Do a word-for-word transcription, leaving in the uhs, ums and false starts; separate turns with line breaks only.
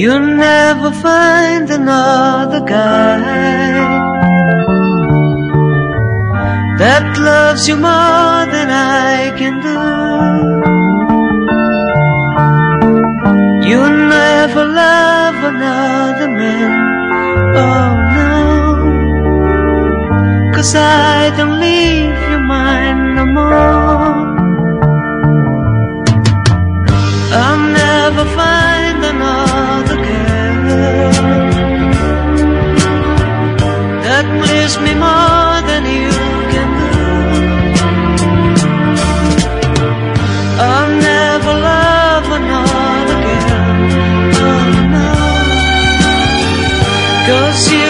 You'll never find another guy that loves you more than I can do. You'll never love another man, oh no, 'cause I don't leave your mind no more. I'll never find another girl that please me more than you can do. I'll never love another girl, oh no, 'cause you